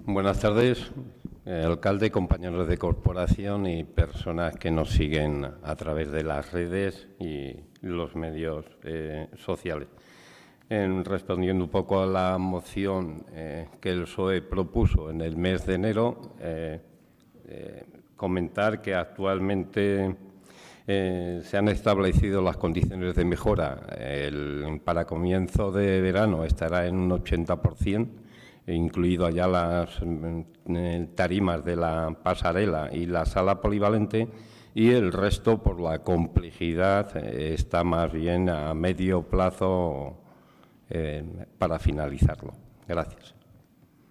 Buenas tardes, alcalde, compañeros de corporación y personas que nos siguen a través de las redes y los medios sociales. Respondiendo un poco a la moción que el PSOE propuso en el mes de enero, comentar que actualmente se han establecido las condiciones de mejora. Para comienzo de verano estará en un 80%, incluido allá las tarimas de la pasarela y la sala polivalente, y el resto, por la complejidad, está más bien a medio plazo para finalizarlo. Gracias.